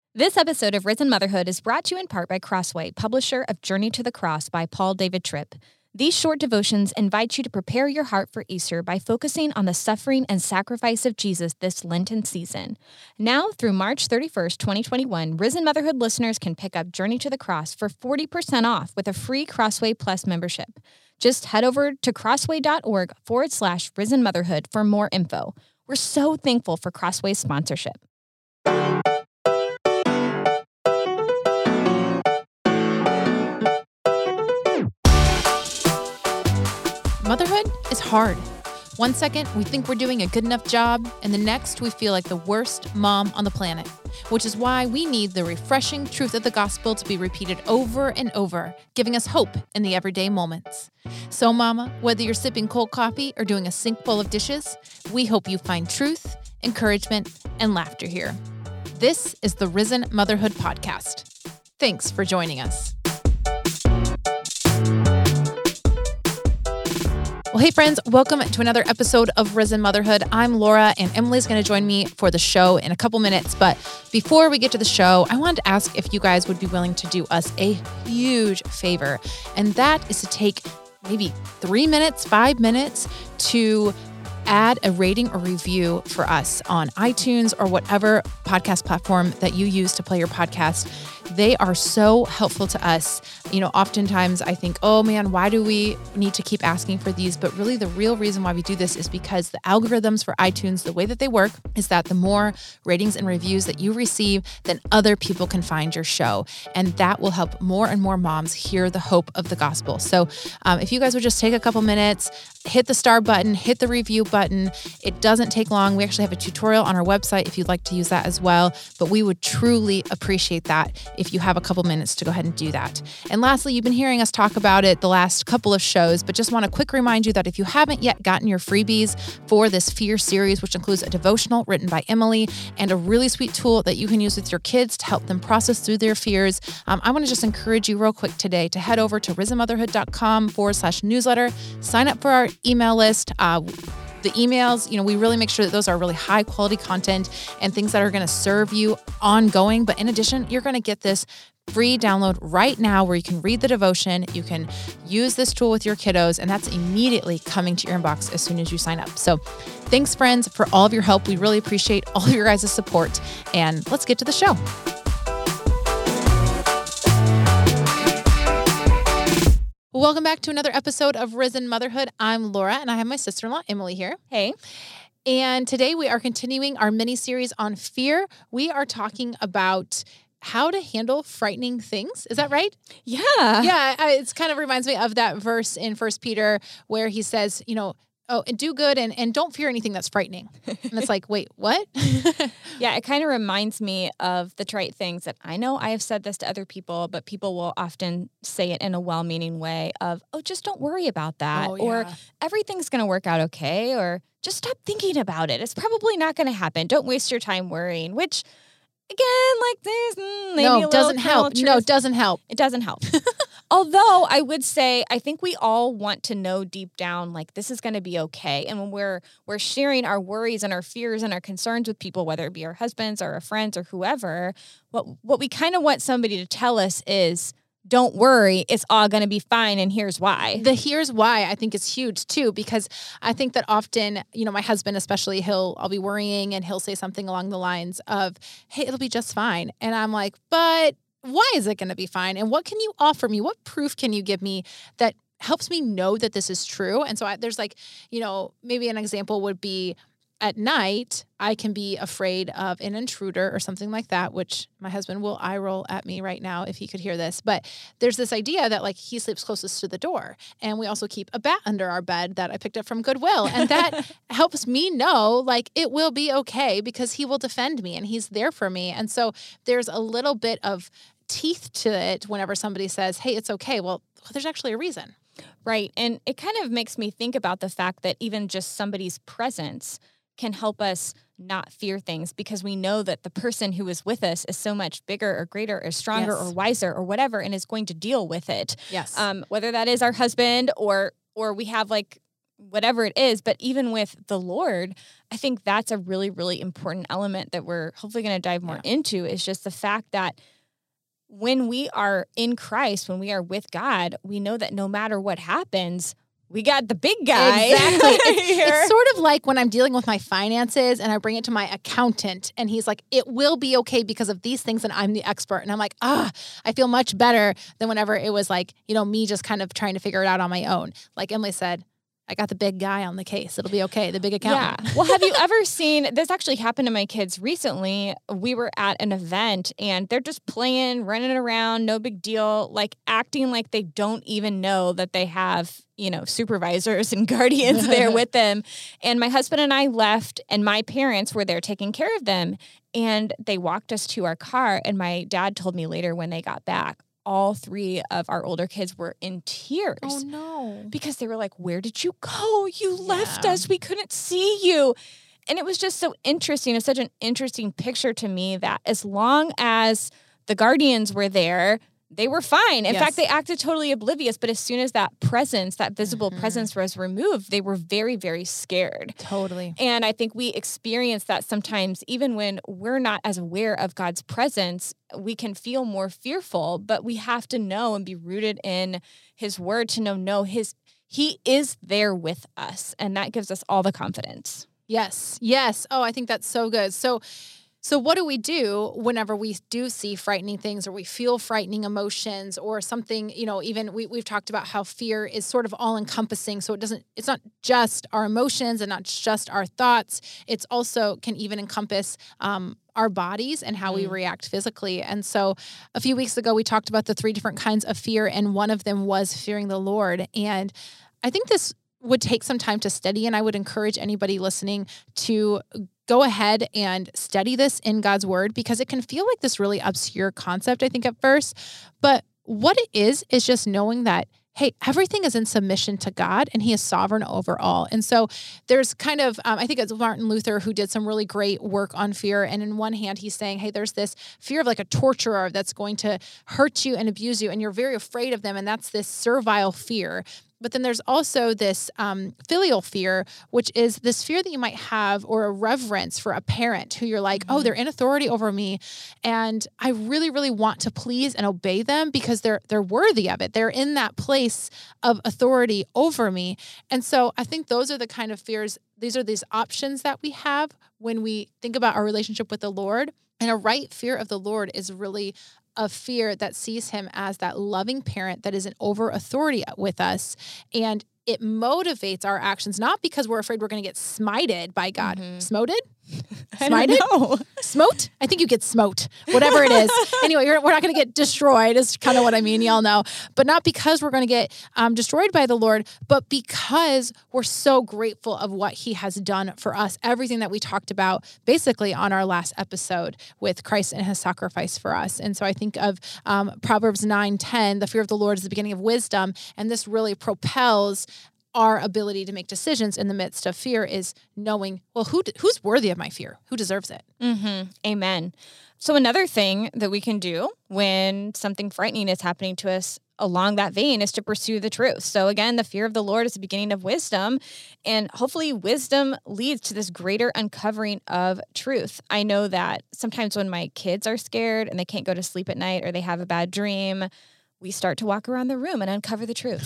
This episode of Risen Motherhood is brought to you in part by Crossway, publisher of Journey to the Cross by Paul David Tripp. These short devotions invite you to prepare your heart for Easter by focusing on the suffering and sacrifice of Jesus this Lenten season. Now through March 31st, 2021, Risen Motherhood listeners can pick up Journey to the Cross for 40% off with a free Crossway Plus membership. Just head over to crossway.org/Risen Motherhood for more info. We're so thankful for Crossway's sponsorship. Motherhood is hard. One second, we think we're doing a good enough job, and the next, we feel like the worst mom on the planet, which is why we need the refreshing truth of the gospel to be repeated over and over, giving us hope in the everyday moments. So, Mama, whether you're sipping cold coffee or doing a sink full of dishes, we hope you find truth, encouragement, and laughter here. This is the Risen Motherhood Podcast. Thanks for joining us. Well, hey friends, welcome to another episode of Risen Motherhood. I'm Laura, and Emily's going to join me for the show in a couple minutes. But before we get to the show, I wanted to ask if you guys would be willing to do us a huge favor. And that is to take maybe 3 minutes, 5 minutes to add a rating or review for us on iTunes or whatever podcast platform that you use to play your podcast. They are so helpful to us. You know, oftentimes I think, oh man, why do we need to keep asking for these? But really the real reason why we do this is because the algorithms for iTunes, the way that they work is that the more ratings and reviews that you receive, then other people can find your show. And that will help more and more moms hear the hope of the gospel. So if you guys would just take a couple minutes, hit the star button, hit the review button. It doesn't take long. We actually have a tutorial on our website if you'd like to use that as well. But we would truly appreciate that if you have a couple minutes to go ahead and do that. And lastly, you've been hearing us talk about it the last couple of shows, but just want to quick remind you that if you haven't yet gotten your freebies for this Fear series, which includes a devotional written by Emily and a really sweet tool that you can use with your kids to help them process through their fears, I want to just encourage you real quick today to head over to risenmotherhood.com/newsletter, sign up for our email list. The emails, we really make sure that those are really high quality content and things that are going to serve you ongoing. But in addition, you're going to get this free download right now where you can read the devotion, you can use this tool with your kiddos, and that's immediately coming to your inbox as soon as you sign up. So thanks, friends, for all of your help. We really appreciate all of your guys' support. And let's get to the show. Welcome back to another episode of Risen Motherhood. I'm Laura, and I have my sister-in-law, Emily, here. Hey. And today we are continuing our mini-series on fear. We are talking about how to handle frightening things. Is that right? Yeah. Yeah, it kind of reminds me of that verse in 1 Peter where he says, and do good and don't fear anything that's frightening. And it's like, wait, what? Yeah, it kind of reminds me of the trite things that I know I have said this to other people, but people will often say it in a well-meaning way of, oh, just don't worry about that. Oh, yeah. Or everything's going to work out okay. Or just stop thinking about it. It's probably not going to happen. Don't waste your time worrying, which again, like this, maybe it doesn't help. No, it doesn't help. It doesn't help. Although I would say, I think we all want to know deep down, like this is going to be okay. And when we're sharing our worries and our fears and our concerns with people, whether it be our husbands or our friends or whoever, what we kind of want somebody to tell us is, don't worry, it's all going to be fine, and here's why. The here's why I think is huge too, because I think that often, my husband especially, I'll be worrying and he'll say something along the lines of, hey, it'll be just fine. And I'm like, but why is it going to be fine? And what can you offer me? What proof can you give me that helps me know that this is true? And so there's maybe an example would be at night, I can be afraid of an intruder or something like that, which my husband will eye roll at me right now if he could hear this. But there's this idea that he sleeps closest to the door. And we also keep a bat under our bed that I picked up from Goodwill. And that helps me know it will be okay because he will defend me and he's there for me. And so there's a little bit of teeth to it whenever somebody says, hey, it's okay. Well, there's actually a reason. Right. And it kind of makes me think about the fact that even just somebody's presence can help us not fear things because we know that the person who is with us is so much bigger or greater or stronger or wiser or whatever and is going to deal with it. Yes. Whether that is our husband or we have whatever it is. But even with the Lord, I think that's a really, really important element that we're hopefully going to dive more into, is just the fact that when we are in Christ, when we are with God, we know that no matter what happens, we got the big guy. Exactly. It's sort of like when I'm dealing with my finances and I bring it to my accountant and he's like, it will be okay because of these things and I'm the expert. And I'm like, I feel much better than whenever it was like, me just kind of trying to figure it out on my own. Like Emily said, I got the big guy on the case. It'll be okay. The big accountant. Yeah. Well, have you ever seen, this actually happened to my kids recently. We were at an event and they're just playing, running around, no big deal, like acting like they don't even know that they have, supervisors and guardians there with them. And my husband and I left and my parents were there taking care of them. And they walked us to our car. And my dad told me later when they got back, all 3 of our older kids were in tears. Oh, no. Because they were like, where did you go? You left us. We couldn't see you. And it was just so interesting. It's such an interesting picture to me that as long as the guardians were there, they were fine. In fact, they acted totally oblivious. But as soon as that presence, that visible presence was removed, they were very, very scared. Totally. And I think we experience that sometimes, even when we're not as aware of God's presence, we can feel more fearful, but we have to know and be rooted in his word to know, he is there with us. And that gives us all the confidence. Yes. Yes. Oh, I think that's so good. So what do we do whenever we do see frightening things or we feel frightening emotions or something, even we've talked about how fear is sort of all encompassing. So it's not just our emotions and not just our thoughts. It's also can even encompass, our bodies and how we react physically. And so a few weeks ago, we talked about the 3 different kinds of fear. And one of them was fearing the Lord. And I think this would take some time to study. And I would encourage anybody listening to go ahead and study this in God's word, because it can feel like this really obscure concept, I think, at first. But what it is just knowing that, hey, everything is in submission to God and he is sovereign over all. And so there's kind of, I think it's Martin Luther who did some really great work on fear. And in one hand, he's saying, hey, there's this fear of like a torturer that's going to hurt you and abuse you. And you're very afraid of them. And that's this servile fear. But then there's also this filial fear, which is this fear that you might have or a reverence for a parent who you're like, oh, they're in authority over me. And I really, really want to please and obey them because they're worthy of it. They're in that place of authority over me. And so I think those are the kind of fears. These are these options that we have when we think about our relationship with the Lord. And a right fear of the Lord is really a fear that sees him as that loving parent that is an over authority with us. And it motivates our actions, not because we're afraid we're going to get smited by God. Smoted? Smited? Smote? I think you get smote, whatever it is. Anyway, we're not going to get destroyed is kind of what I mean. Y'all know. But not because we're going to get destroyed by the Lord, but because we're so grateful of what he has done for us. Everything that we talked about basically on our last episode with Christ and his sacrifice for us. And so I think of Proverbs 9:10, the fear of the Lord is the beginning of wisdom. And this really propels our ability to make decisions in the midst of fear is knowing, well, who's worthy of my fear? Who deserves it? Amen. So another thing that we can do when something frightening is happening to us along that vein is to pursue the truth. So again, the fear of the Lord is the beginning of wisdom, and hopefully wisdom leads to this greater uncovering of truth. I know that sometimes when my kids are scared and they can't go to sleep at night or they have a bad dream, we start to walk around the room and uncover the truth.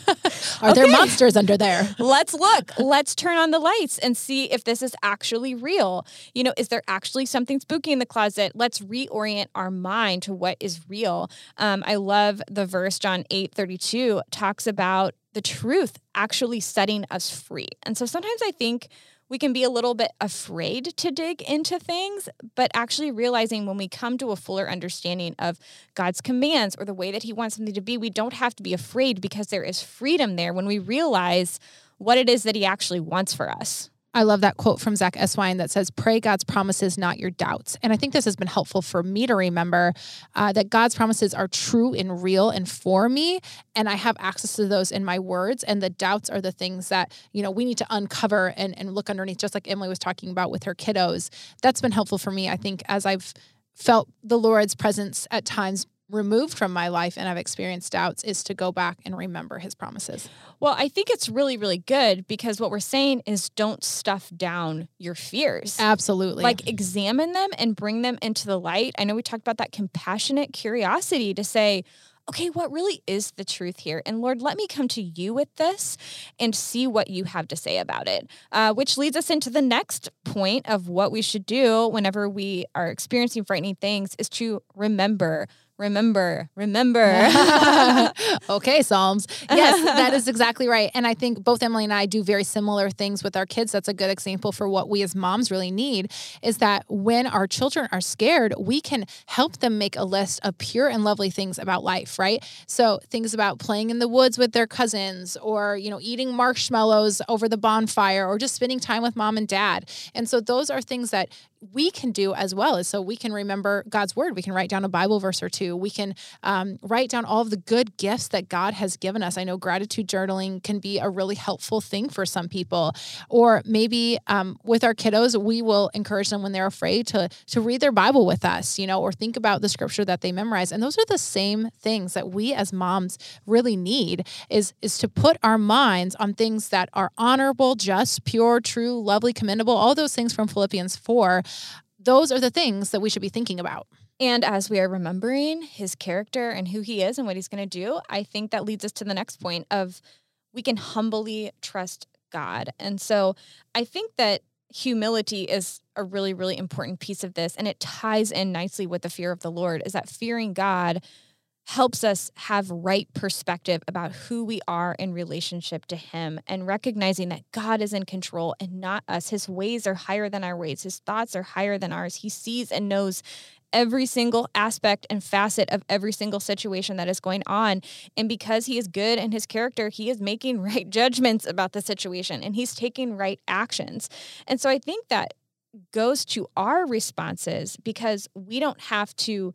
Are there monsters under there? Let's look. Let's turn on the lights and see if this is actually real. Is there actually something spooky in the closet? Let's reorient our mind to what is real. I love the verse, John 8:32, talks about the truth actually setting us free. And so sometimes I think we can be a little bit afraid to dig into things, but actually realizing when we come to a fuller understanding of God's commands or the way that he wants something to be, we don't have to be afraid because there is freedom there when we realize what it is that he actually wants for us. I love that quote from Zach Eswine that says, pray God's promises, not your doubts. And I think this has been helpful for me to remember that God's promises are true and real and for me. And I have access to those in my words. And the doubts are the things that, we need to uncover and look underneath, just like Emily was talking about with her kiddos. That's been helpful for me, I think, as I've felt the Lord's presence at times removed from my life and I've experienced doubts is to go back and remember his promises. Well, I think it's really, really good because what we're saying is don't stuff down your fears. Absolutely. Like examine them and bring them into the light. I know we talked about that compassionate curiosity to say, okay, what really is the truth here? And Lord, let me come to you with this and see what you have to say about it, which leads us into the next point of what we should do whenever we are experiencing frightening things is to remember. Okay, Psalms. Yes, that is exactly right. And I think both Emily and I do very similar things with our kids. That's a good example for what we as moms really need is that when our children are scared, we can help them make a list of pure and lovely things about life, right? So things about playing in the woods with their cousins or, eating marshmallows over the bonfire or just spending time with mom and dad. And so those are things that we can do as well as so we can remember God's word. We can write down a Bible verse or two. We can write down all of the good gifts that God has given us. I know gratitude journaling can be a really helpful thing for some people. Or maybe with our kiddos, we will encourage them when they're afraid to read their Bible with us, or think about the scripture that they memorize. And those are the same things that we as moms really need is to put our minds on things that are honorable, just, pure, true, lovely, commendable, all those things from Philippians 4. Those are the things that we should be thinking about. And as we are remembering his character and who he is and what he's going to do, I think that leads us to the next point of we can humbly trust God. And so I think that humility is a really, really important piece of this. And it ties in nicely with the fear of the Lord, is that fearing God helps us have right perspective about who we are in relationship to him and recognizing that God is in control and not us. His ways are higher than our ways. His thoughts are higher than ours. He sees and knows every single aspect and facet of every single situation that is going on. And because he is good in his character, he is making right judgments about the situation and he's taking right actions. And so I think that goes to our responses because we don't have to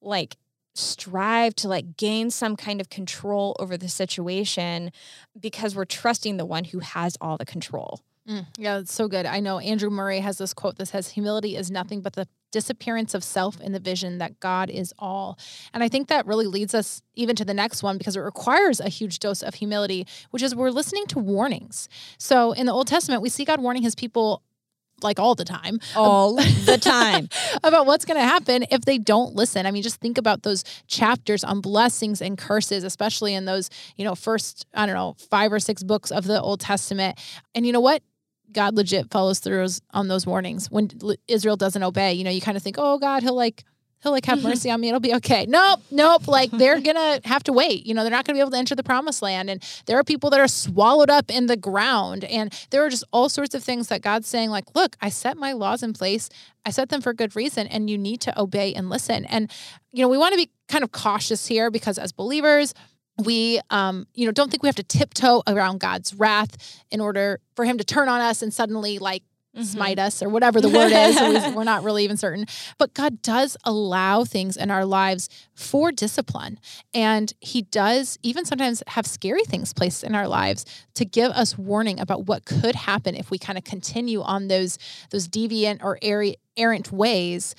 strive to gain some kind of control over the situation because we're trusting the one who has all the control. Yeah, that's so good. I know Andrew Murray has this quote that says, humility is nothing but the disappearance of self in the vision that God is all. And I think that really leads us even to the next one because it requires a huge dose of humility, which is we're listening to warnings. So in the Old Testament, we see God warning his people all the time. All the time. About what's going to happen if they don't listen. I mean, just think about those chapters on blessings and curses, especially in those, first, 5 or 6 books of the Old Testament. And you know what? God legit follows through on those warnings. When Israel doesn't obey, you kind of think, oh, God, he'll have mercy on me. It'll be okay. Nope. They're going to have to wait. They're not going to be able to enter the promised land. And there are people that are swallowed up in the ground. And there are just all sorts of things that God's saying, look, I set my laws in place. I set them for good reason. And you need to obey and listen. And, we want to be kind of cautious here because as believers, we, don't think we have to tiptoe around God's wrath in order for him to turn on us and suddenly smite us or whatever the word is. We're not really even certain. But God does allow things in our lives for discipline. And he does even sometimes have scary things placed in our lives to give us warning about what could happen if we kind of continue on those deviant or errant ways.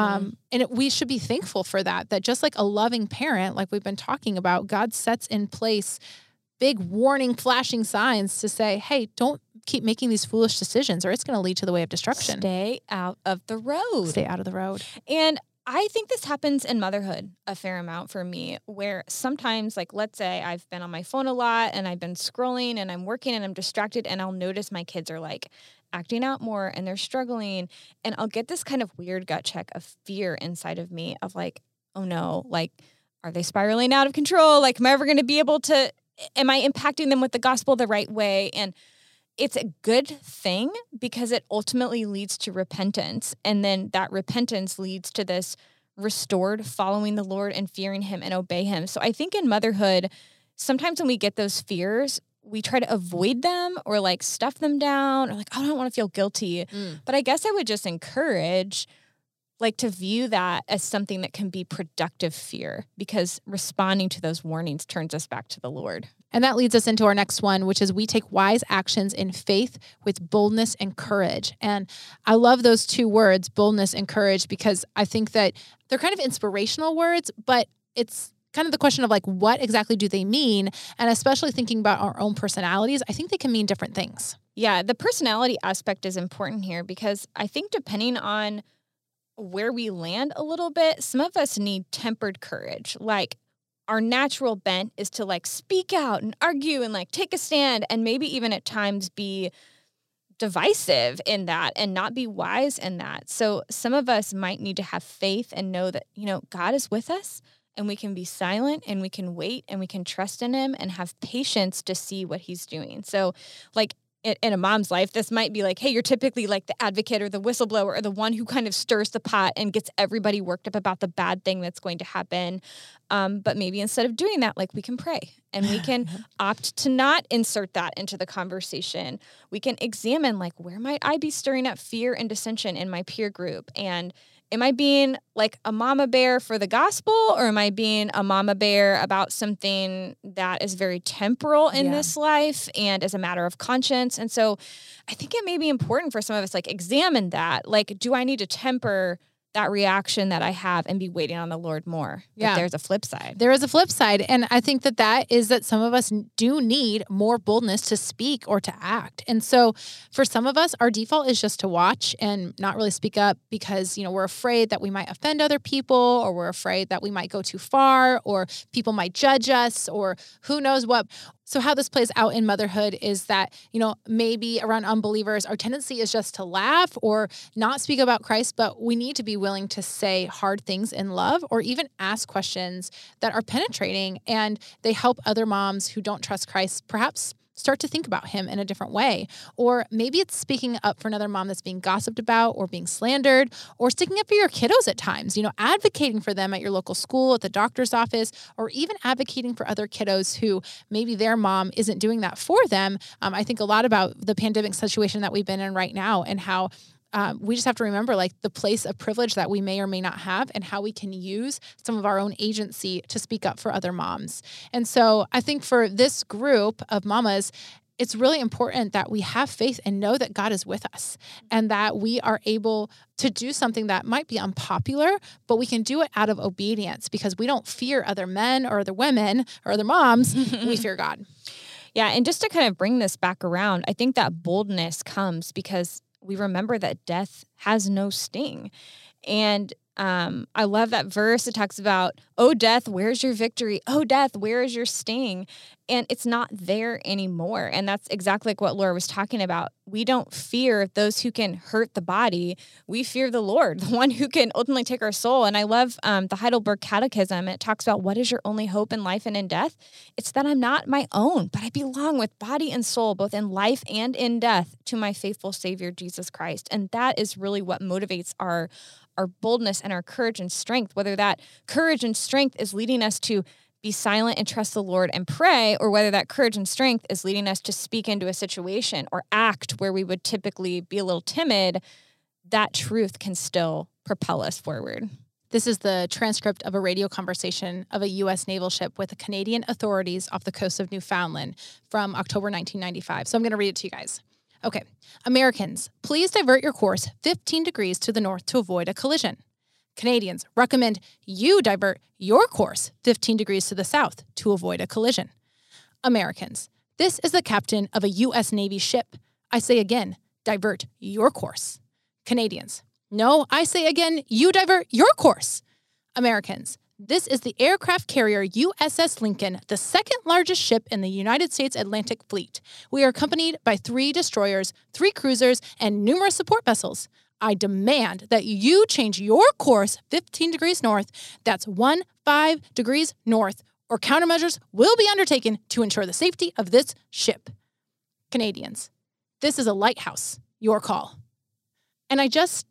We should be thankful for that just like a loving parent, like we've been talking about, God sets in place big warning, flashing signs to say, hey, don't keep making these foolish decisions or it's going to lead to the way of destruction. Stay out of the road. Stay out of the road. And I think this happens in motherhood a fair amount for me, where sometimes, let's say I've been on my phone a lot and I've been scrolling and I'm working and I'm distracted and I'll notice my kids are acting out more and they're struggling. And I'll get this kind of weird gut check of fear inside of me of oh no, are they spiraling out of control? Am I ever going to be able to, am I impacting them with the gospel the right way? And it's a good thing because it ultimately leads to repentance. And then that repentance leads to this restored following the Lord and fearing him and obey him. So I think in motherhood, sometimes when we get those fears, we try to avoid them or stuff them down or I don't want to feel guilty. But I guess I would just encourage to view that as something that can be productive fear because responding to those warnings turns us back to the Lord. And that leads us into our next one, which is we take wise actions in faith with boldness and courage. And I love those 2 words, boldness and courage, because I think that they're kind of inspirational words, but it's kind of the question of like, what exactly do they mean? And especially thinking about our own personalities, I think they can mean different things. Yeah, the personality aspect is important here because I think depending on where we land a little bit, some of us need tempered courage. Like our natural bent is to like speak out and argue and like take a stand and maybe even at times be divisive in that and not be wise in that. So some of us might need to have faith and know that, God is with us and we can be silent and we can wait and we can trust in him and have patience to see what he's doing. So like in a mom's life, this might be like, hey, you're typically like the advocate or the whistleblower or the one who kind of stirs the pot and gets everybody worked up about the bad thing that's going to happen. But maybe instead of doing that, like we can pray and we can opt to not insert that into the conversation. We can examine like, where might I be stirring up fear and dissension in my peer group? And am I being like a mama bear for the gospel, or am I being a mama bear about something that is very temporal in this life and as a matter of conscience? And so I think it may be important for some of us, like examine that. Like, do I need to temper that reaction that I have and be waiting on the Lord more? Yeah. But there's a flip side. There is a flip side. And I think that is that some of us do need more boldness to speak or to act. And so for some of us, our default is just to watch and not really speak up because, we're afraid that we might offend other people, or we're afraid that we might go too far, or people might judge us, or who knows what. So how this plays out in motherhood is that, maybe around unbelievers, our tendency is just to laugh or not speak about Christ, but we need to be willing to say hard things in love or even ask questions that are penetrating and they help other moms who don't trust Christ perhaps start to think about him in a different way. Or maybe it's speaking up for another mom that's being gossiped about or being slandered, or sticking up for your kiddos at times, advocating for them at your local school, at the doctor's office, or even advocating for other kiddos who maybe their mom isn't doing that for them. I think a lot about the pandemic situation that we've been in right now and how we just have to remember like the place of privilege that we may or may not have and how we can use some of our own agency to speak up for other moms. And so I think for this group of mamas, it's really important that we have faith and know that God is with us and that we are able to do something that might be unpopular, but we can do it out of obedience because we don't fear other men or other women or other moms. We fear God. Yeah. And just to kind of bring this back around, I think that boldness comes because we remember that death has no sting. And I love that verse. It talks about, oh, death, where's your victory? Oh, death, where is your sting? And it's not there anymore. And that's exactly like what Laura was talking about. We don't fear those who can hurt the body. We fear the Lord, the one who can ultimately take our soul. And I love the Heidelberg Catechism. It talks about what is your only hope in life and in death? It's that I'm not my own, but I belong with body and soul, both in life and in death, to my faithful Savior, Jesus Christ. And that is really what motivates our boldness and our courage and strength, whether that courage and strength is leading us to be silent and trust the Lord and pray, or whether that courage and strength is leading us to speak into a situation or act where we would typically be a little timid. That truth can still propel us forward. This is the transcript of a radio conversation of a U.S. naval ship with the Canadian authorities off the coast of Newfoundland from October 1995. So I'm going to read it to you guys. Okay. Americans, please divert your course 15 degrees to the north to avoid a collision. Canadians, recommend you divert your course 15 degrees to the south to avoid a collision. Americans, this is the captain of a U.S. Navy ship. I say again, divert your course. Canadians, no, I say again, you divert your course. Americans, this is the aircraft carrier USS Lincoln, the second largest ship in the United States Atlantic Fleet. We are accompanied by 3 destroyers, 3 cruisers, and numerous support vessels. I demand that you change your course 15 degrees north, that's 15 degrees north, or countermeasures will be undertaken to ensure the safety of this ship. Canadians, this is a lighthouse. Your call. And I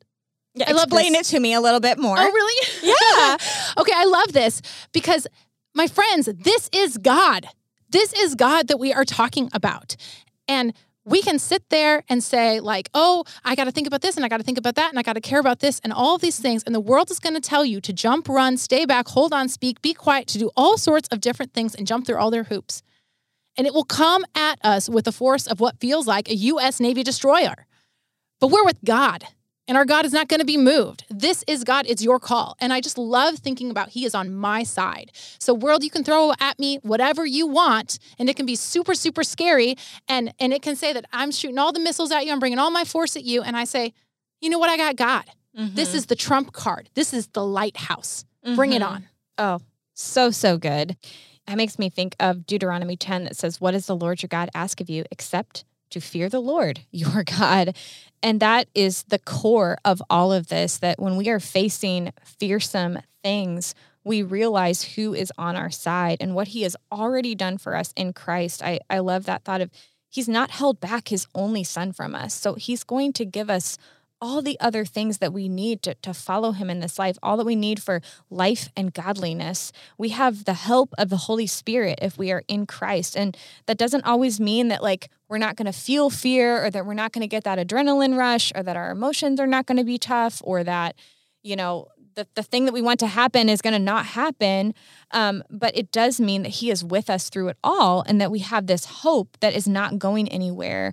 love explain it to me a little bit more. Oh, really? Yeah. Okay, I love this because, my friends, this is God. This is God that we are talking about. And we can sit there and say like, oh, I got to think about this and I got to think about that and I got to care about this and all of these things. And the world is going to tell you to jump, run, stay back, hold on, speak, be quiet, to do all sorts of different things and jump through all their hoops. And it will come at us with the force of what feels like a U.S. Navy destroyer. But we're with God. And our God is not going to be moved. This is God. It's your call. And I just love thinking about he is on my side. So world, you can throw at me whatever you want, and it can be super, super scary. And it can say that I'm shooting all the missiles at you. I'm bringing all my force at you. And I say, you know what? I got God. This is the trump card. This is the lighthouse. Bring it on. Oh, so good. That makes me think of Deuteronomy 10 that says, what does the Lord your God ask of you except to fear the Lord your God? And that is the core of all of this, that when we are facing fearsome things, we realize who is on our side and what he has already done for us in Christ. I love that thought of he's not held back his only son from us. So he's going to give us all the other things that we need to follow him in this life, all that we need for life and godliness. We have the help of the Holy Spirit if we are in Christ. And that doesn't always mean that we're not going to feel fear, or that we're not going to get that adrenaline rush, or that our emotions are not going to be tough, or that, the thing that we want to happen is going to not happen. But it does mean that he is with us through it all, and that we have this hope that is not going anywhere,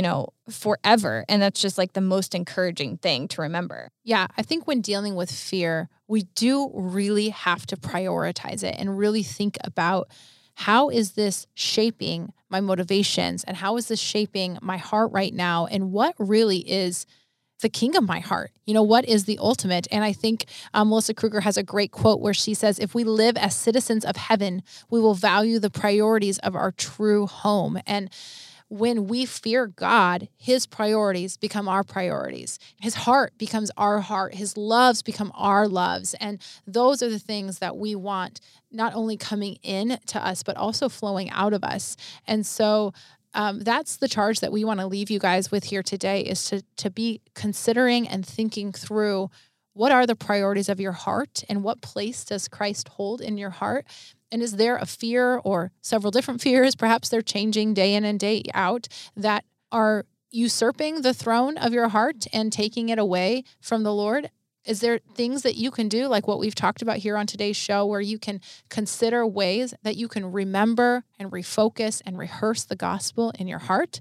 forever. And that's just the most encouraging thing to remember. Yeah, I think when dealing with fear, we do really have to prioritize it and really think about, how is this shaping my motivations, and how is this shaping my heart right now? And what really is the king of my heart? What is the ultimate? And I think Melissa Kruger has a great quote where she says, if we live as citizens of heaven, we will value the priorities of our true home. And when we fear God, his priorities become our priorities. His heart becomes our heart. His loves become our loves. And those are the things that we want, not only coming in to us, but also flowing out of us. And so that's the charge that we want to leave you guys with here today, is to be considering and thinking through, what are the priorities of your heart, and what place does Christ hold in your heart? And is there a fear, or several different fears, perhaps they're changing day in and day out, that are usurping the throne of your heart and taking it away from the Lord? Is there things that you can do, like what we've talked about here on today's show, where you can consider ways that you can remember and refocus and rehearse the gospel in your heart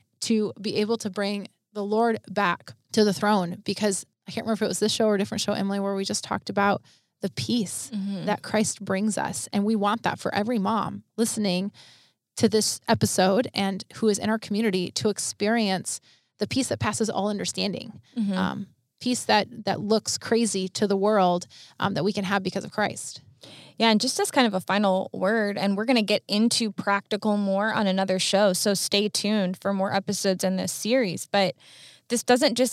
to be able to bring the Lord back to the throne? Because I can't remember if it was this show or a different show, Emily, where we just talked about the peace that Christ brings us. And we want that for every mom listening to this episode and who is in our community, to experience the peace that passes all understanding. Peace that looks crazy to the world, that we can have because of Christ. Yeah, and just as kind of a final word, and we're going to get into practical more on another show, so stay tuned for more episodes in this series. But this doesn't just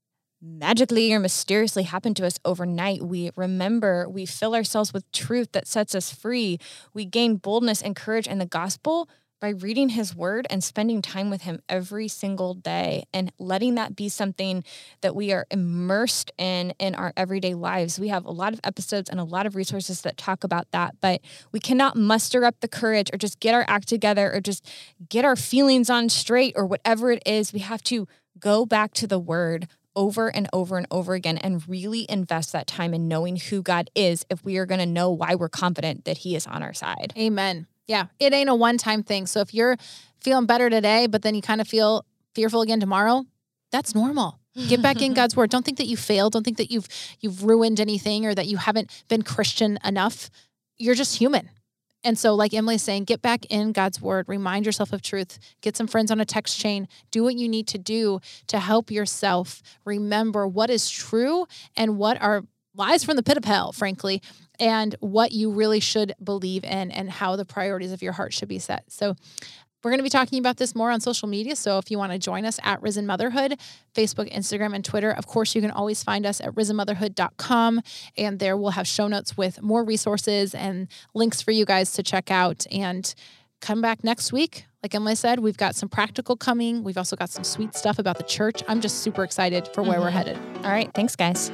magically or mysteriously happen to us overnight. We remember, we fill ourselves with truth that sets us free. We gain boldness and courage in the gospel by reading his word and spending time with him every single day, and letting that be something that we are immersed in our everyday lives. We have a lot of episodes and a lot of resources that talk about that, but we cannot muster up the courage or just get our act together or just get our feelings on straight or whatever it is. We have to go back to the word over and over and over again and really invest that time in knowing who God is, if we are going to know why we're confident that he is on our side. Amen. Yeah, it ain't a one-time thing. So if you're feeling better today, but then you kind of feel fearful again tomorrow, that's normal. Get back in God's word. Don't think that you failed. Don't think that you've ruined anything, or that you haven't been Christian enough. You're just human. And so, like Emily's saying, get back in God's word, remind yourself of truth, get some friends on a text chain, do what you need to do to help yourself remember what is true and what are lies from the pit of hell, frankly, and what you really should believe in and how the priorities of your heart should be set. So we're going to be talking about this more on social media. So if you want to join us at Risen Motherhood, Facebook, Instagram, and Twitter, of course, you can always find us at risenmotherhood.com. And there we'll have show notes with more resources and links for you guys to check out. And come back next week. Like Emily said, we've got some practical coming. We've also got some sweet stuff about the church. I'm just super excited for where we're headed. All right. Thanks, guys.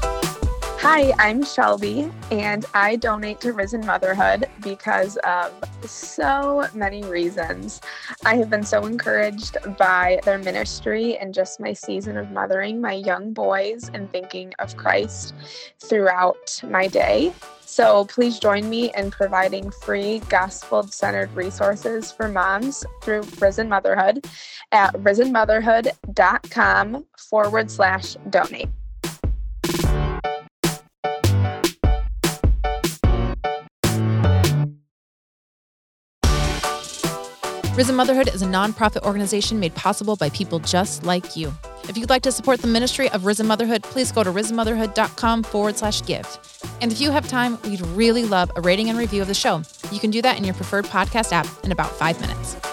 Hi, I'm Shelby, and I donate to Risen Motherhood because of So many reasons. I have been so encouraged by their ministry and just my season of mothering my young boys and thinking of Christ throughout my day. So please join me in providing free gospel-centered resources for moms through Risen Motherhood at risenmotherhood.com/donate. Risen Motherhood is a nonprofit organization made possible by people just like you. If you'd like to support the ministry of Risen Motherhood, please go to risenmotherhood.com/give. And if you have time, we'd really love a rating and review of the show. You can do that in your preferred podcast app in about 5 minutes.